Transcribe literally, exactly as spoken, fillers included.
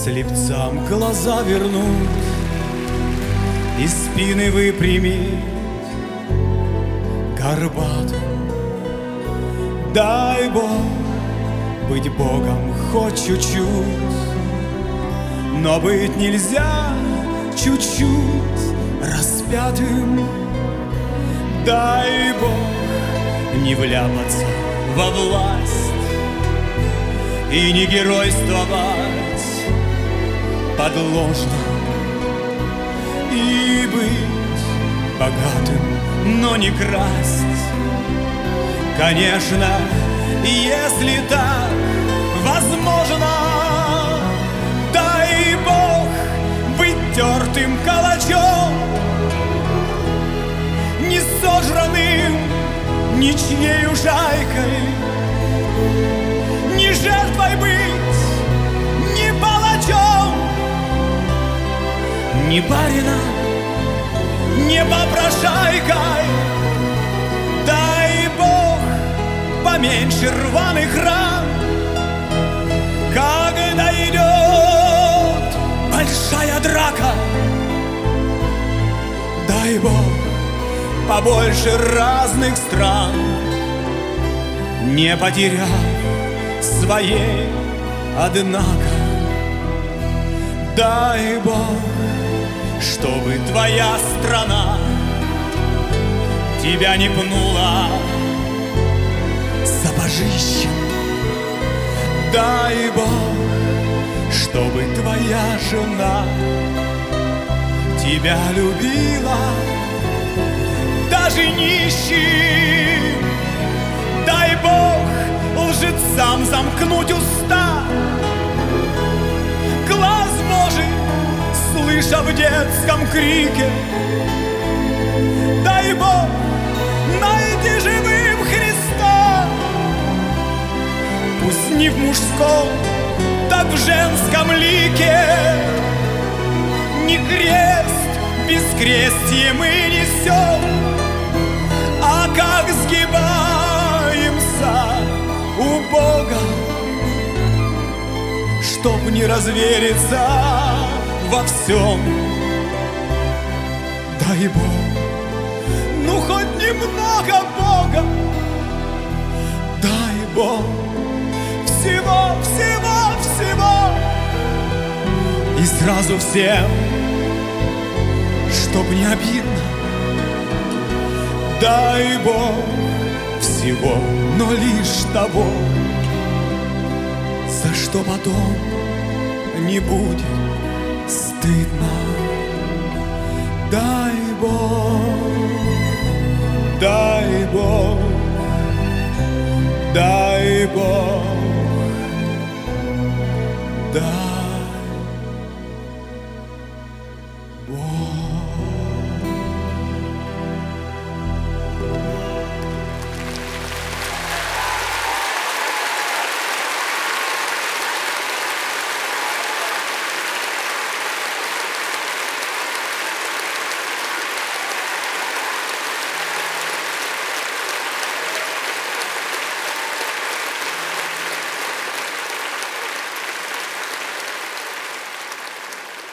слепцам глаза вернуть и спины выпрямить горбатым. Дай Бог быть Богом хоть чуть-чуть, но быть нельзя чуть-чуть распятым. Дай Бог не вляпаться во власть и не геройствовать подложно, и быть богатым, но не красть. Конечно, если так возможно, дай Бог быть тертым калачом, не сожранным ничьей жайкой, не жертвой быть, не палачом, не барином, не попрошайкой. Дай Бог поменьше рваных ран, когда идет большая драка. Дай Бог побольше разных стран, не потеряв своей, однако. Дай Бог, чтобы твоя страна тебя не пнула сапожищем. Дай Бог, чтобы твоя жена тебя любила даже нищим. Дай Бог лжецам замкнуть уста, глаз Божий слыша в детском крике. Дай Бог найти живым Христа, пусть не в мужском, так в женском лике. Не крест бескрестие мы несем, а как сгибаемся у Бога, чтоб не развериться во всем. Дай Бог, ну хоть немного Бога. Дай Бог всего, всего, всего, и сразу всем, чтоб не обидно. Дай Бог всего, но лишь того, за что потом не будет стыдно. Дай